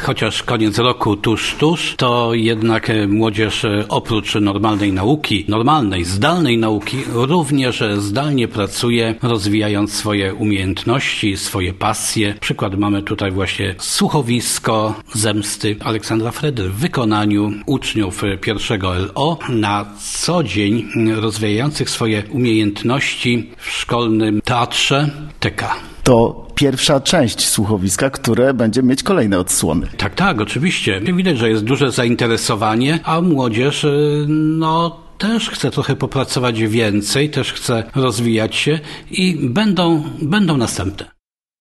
chociaż koniec roku tuż, to jednak młodzież oprócz normalnej, zdalnej nauki, również zdalnie pracuje, rozwijając swoje umiejętności, swoje pasje. Przykład mamy tutaj właśnie słuchowisko Zemsty Aleksandra Fredy w wykonaniu uczniów pierwszego LO, na co dzień rozwijających swoje umiejętności w szkolnym teatrze TK. To pierwsza część słuchowiska, które będzie mieć kolejne odsłony. Tak, oczywiście. Widać, że jest duże zainteresowanie, a młodzież, też chce trochę popracować więcej, też chce rozwijać się i będą następne.